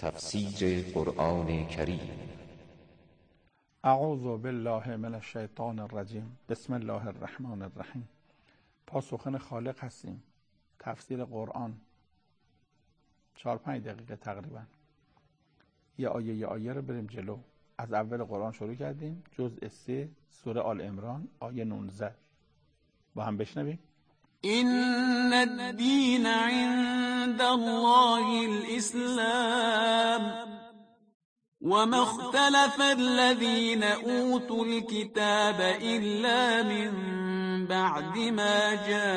تفسیر قرآن کریم. اعوذ بالله من الشیطان الرجیم. بسم الله الرحمن الرحیم. پاسخن خالق هستیم. تفسیر قرآن 4-5 دقیقه تقریبا. یه آیه رو بریم جلو. از اول قرآن شروع کردیم، جزء 3 سوره آل عمران آیه 19. با هم بشنویم. إن الدين عند الله الإسلام وما اختلف الذين أوتوا الكتاب إلا من بعد ما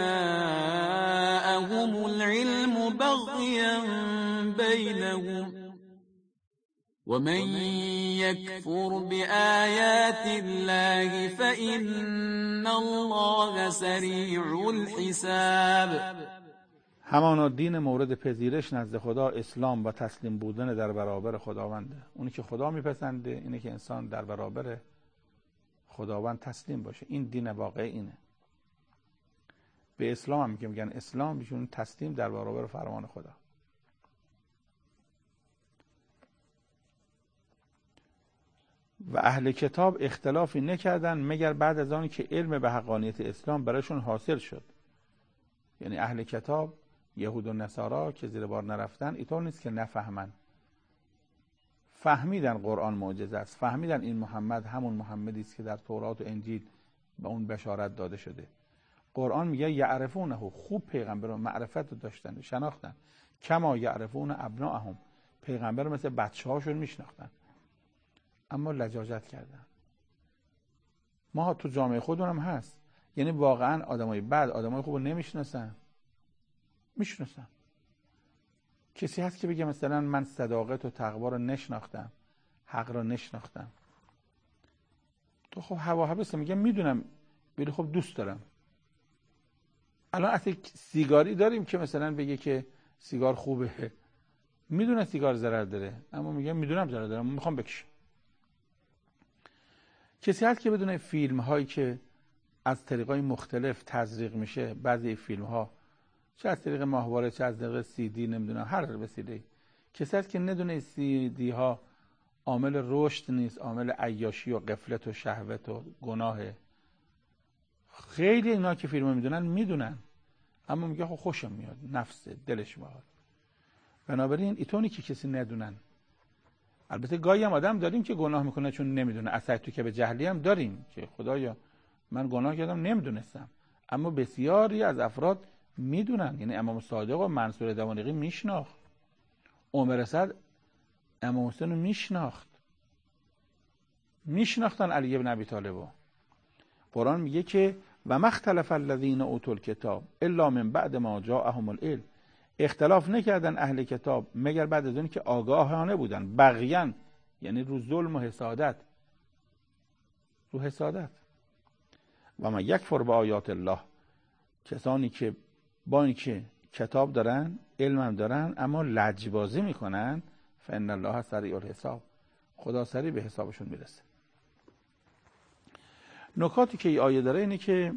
جاءهم العلم بغيا بينهم ومن يكفر بآيات الله فإن الله سریع الحساب. همانا دین مورد پذیرش نزد خدا اسلام و تسلیم بودن در برابر خداونده. اونی که خدا میپسنده اینه که انسان در برابر خداوند تسلیم باشه. این دین واقعی اینه. به اسلام هم میگن اسلام، بیشون تسلیم در برابر فرمان خدا. و اهل کتاب اختلافی نکردن مگر بعد از آنی که علم به حقانیت اسلام برایشون حاصل شد. یعنی اهل کتاب، یهود و نصارا که زیر بار نرفتن، اینطور نیست که نفهمن. فهمیدن قرآن معجزه است، فهمیدن این محمد همون محمدی است که در تورات و انجیل به اون بشارت داده شده. قرآن میگه یعرفونه، خوب پیغمبر رو معرفت رو داشتن، شناختن. کما یعرفون ابناءهم، پیغمبر رو مثل بچه‌هاشون میشناختن، اما لجاجت کردن. ما تو جامعه خودمون هم هست. یعنی واقعا آدمای بد آدمای خوب رو نمیشناسن. میشناسن. کسی هست که بگه مثلا من صداقت و تقوا رو نشناختم، حق رو نشناختم. تو خب هواهوس میگه میدونم، ولی خب دوست دارم. الان اصلا سیگاری داریم که مثلا بگه که سیگار خوبه، میدونه سیگار ضرر داره، اما میگه میدونم ضرر داره، میخوام بکشم. کسی هست که بدون فیلم هایی که از طریقای مختلف تزریق میشه، بعضی فیلم ها چه از طریق ماهواره چه از طریق CD نمیدونم هر وسیله، کسی هست که ندونه CD ها عامل رشد نیست، عامل عیاشی و غفلت و شهوت و گناهه. خیلی اینا که فیلم میدونن میدونن، اما میگه خب خوشم میاد، نفس دلش میاد. بنابراین ایتونی که کسی ندونن. البته گاهی هم آدم داریم که گناه میکنه چون نمیدونه. اصلا تو که به جهلی هم داریم که خدایا من گناه کردم نمیدونستم. اما بسیاری از افراد میدونن. یعنی امام صادق و منصور دوانقی میشناخت، عمر اسد امام حسین رو میشناختن علی بن ابی طالب. قرآن میگه که و مختلف الذین اوتوا الکتاب الا من بعد ما جاءهم العلم. اختلاف نکردن اهل کتاب مگر بعد از اون که آگاهانه بودن، بغیان یعنی رو ظلم و حسادت، رو حسادت. و ما یکفر به آیات الله، کسانی که با اینکه کتاب دارن، علم هم دارن، اما لجبازی میکنن، فان الله سریع الحساب، خدا سریع به حسابشون میرسه. نکاتی که این آیه داره اینه که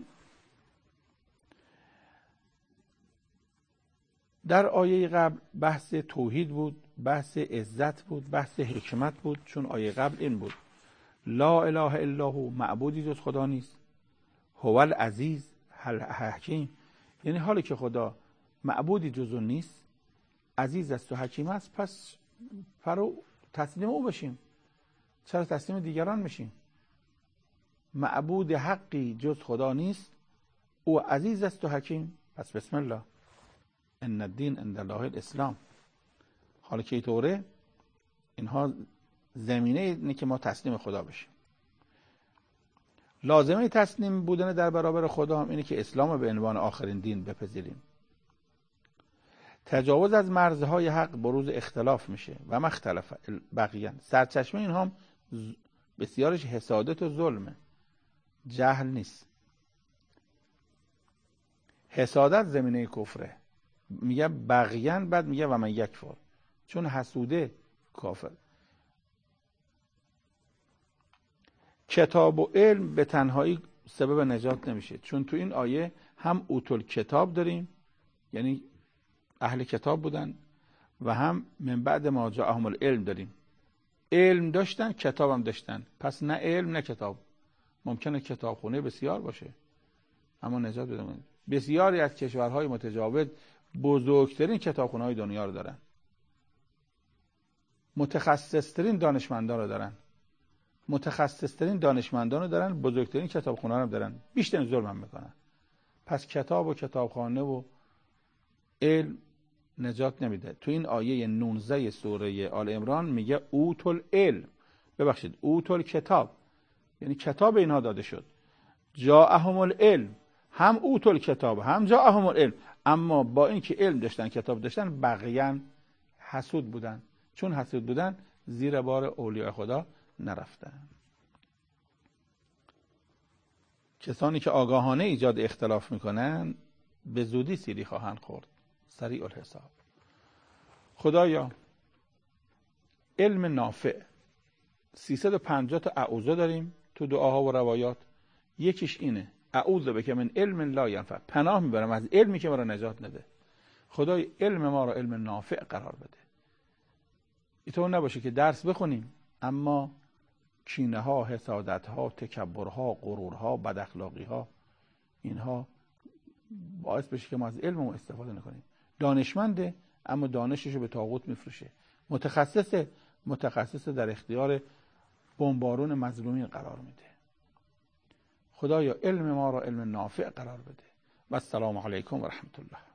در آیه قبل بحث توحید بود، بحث عزت بود، بحث حکمت بود. چون آیه قبل این بود لا اله الا هو، معبودی جز خدا نیست، هو العزیز الحکیم. یعنی حالی که خدا معبودی جز او نیست، عزیز است و حکیم است، پس تسلیم او بشیم. چرا تسلیم دیگران میشیم؟ معبود حقی جز خدا نیست، او عزیز است و حکیم، پس بسم الله، ان الدین عند الله الاسلام. حالا که اینطوره، اینها زمینه اینه که ما تسلیم خدا بشیم. لازمه تسلیم بودن در برابر خدا هم اینه که اسلام به عنوان آخرین دین بپذیریم. تجاوز از مرزهای حق بروز اختلاف میشه. و مختلف بقیان، سرچشمه این هم بسیارش حسادت و ظلمه، جهل نیست. حسادت زمینه کفره، میگه بغیان، بعد میگه و من یکفر، چون حسوده کافر. کتاب و علم به تنهایی سبب نجات نمیشه، چون تو این آیه هم اوتل کتاب داریم، یعنی اهل کتاب بودن، و هم من بعد ما جاءهم العلم داریم. علم داشتن، کتاب هم داشتن. پس نه علم نه کتاب. ممکنه کتابخونه بسیار باشه اما نجات بده. بسیاری از کشورهای متجاور بزرگترین کتابخونه‌های دنیا رو دارن، متخصصترین دانشمندان رو دارن، بزرگترین کتابخونه رو دارن، بیشتر ظلم هم میکنن. پس کتاب و کتابخانه و علم نجات نمیده. تو این آیه 19 سوره آل عمران میگه اوتل علم، ببخشید اوتل کتاب، یعنی کتاب اینها داده شد. جاءهم العلم، هم اوتل کتاب هم جاءهم العلم، اما با اینکه علم داشتن کتاب داشتن بقیه حسود بودن. چون حسود بودن زیر بار اولیاء خدا نرفتن. کسانی که آگاهانه ایجاد اختلاف میکنن به زودی سیری خواهند خورد، سریع الحساب. خدایا علم نافع، 350 تا اعوذ داریم تو دعاها و روایات. یکیش اینه اعوذ بک من علم لا ینفع، پناه میبرم از علمی که ما را نجات نده. خدای علم ما را علم نافع قرار بده. اینطور نباشه که درس بخونیم اما کینه ها، حسادت ها، تکبر ها، غرور ها، بد اخلاقی ها، اینها باعث بشه که ما از علممون استفاده نکنیم. دانشمنده اما دانشش رو به طاغوت میفروشه. متخصص در اختیار بمبارون مظلومین قرار میده. خدایا علم ما را علم نافع قرار بده. و السلام علیکم و رحمت الله.